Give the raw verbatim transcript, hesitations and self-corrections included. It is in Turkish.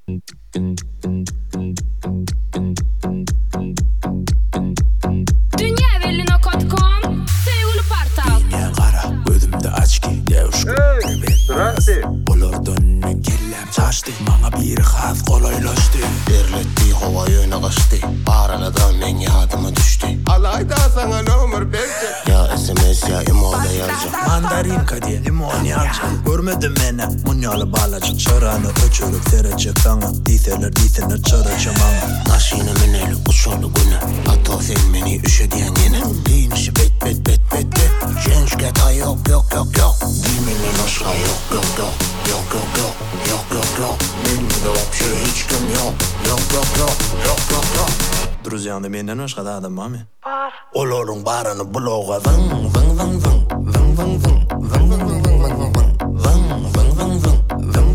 Dünyavelli nokta com sevgili portal. Dünya qara, gözümde açki devuşku. Zdrasте. Olordan kellem çaştı. Bana bir haz kolaylaştı. Derletti hava yöne kaçtı. Araladan men yadıma düştü. Alayda sana numar bekle. Ya S M S ya emo'da yazacağım. Mandarinka diye limon yalacak. Görmedin beni munyalı balacak. Çöranı öçürüp verecek sana. Diseler diseler çaracak bana. Taşını mineli uçolu günü. Hatta sen beni üşediyen yine. Din işi bet bet bet bet bet. Gençke ta yok yok yok yok. Bilmenin aşka yok yok yok. Yok yok yok. Yok yok yok. Bilmede вообще hiç kim yok. Yok yok yok. Yok yok yok. Друзья, benden başka da adam var mı? Olorun barını bloğa vın vın vın vın. Vın vın vın. Vın vın vın vın vın vın. Vın vın vın vın. Vın